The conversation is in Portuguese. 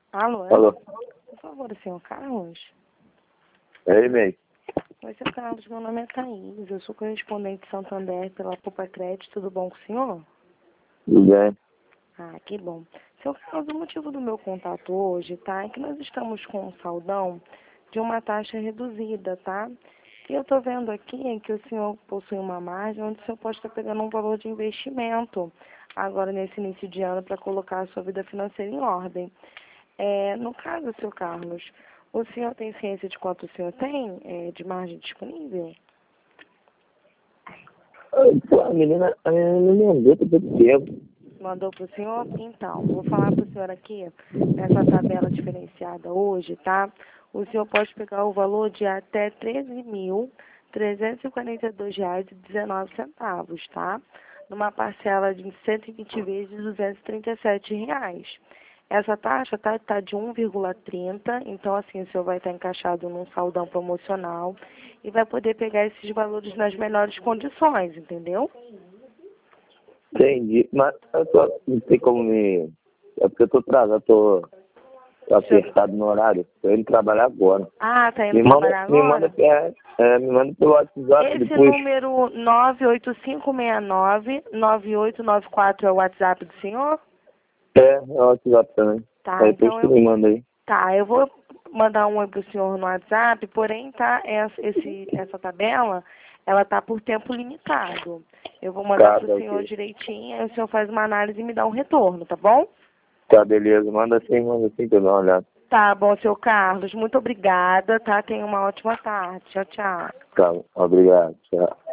Alô? Alô? Por favor, senhor Carlos? É, Ney. Oi, senhor Carlos, meu nome é Thaís, eu sou correspondente de Santander pela Poupa Crédito, tudo bom com o senhor? Tudo bem? Ah, que bom. Senhor Carlos, o motivo do meu contato hoje, tá, é que nós estamos com um saldão de uma taxa reduzida, tá? E eu tô vendo aqui que o senhor possui uma margem onde o senhor pode estar pegando um valor de investimento agora nesse início de ano para colocar a sua vida financeira em ordem. No caso, senhor Carlos, o senhor tem ciência de quanto o senhor tem de margem disponível? Pô, a menina me mandou por todo tempo. Mandou para o senhor? Então, vou falar para o senhor aqui, nessa tabela diferenciada hoje, tá? O senhor pode pegar o valor de até R$ 13.342,19, tá? Numa parcela de 120 vezes R$ 237. Essa taxa tá de 1,30, então assim, o senhor vai estar encaixado num saldão promocional e vai poder pegar esses valores nas melhores condições, entendeu? Entendi. Mas eu não sei como me... É porque eu tô atrasado, tô apertado no horário. Tô indo trabalhar agora. Ah, tá indo trabalhar agora? Me manda pelo WhatsApp Esse depois. número 98569-9894 é o WhatsApp do senhor? É o WhatsApp também. Tá, Aí depois então tu me manda aí. eu vou mandar um oi pro senhor no WhatsApp, porém, tá, essa tabela, ela tá por tempo limitado. Eu vou mandar Tá, pro senhor ok. direitinho, aí o senhor faz uma análise e me dá um retorno, tá bom? Tá, beleza. Manda assim que eu dou uma olhada. Tá bom, senhor Carlos, muito obrigada, tá? Tenha uma ótima tarde. Tchau, tchau. Tá, obrigado. Tchau.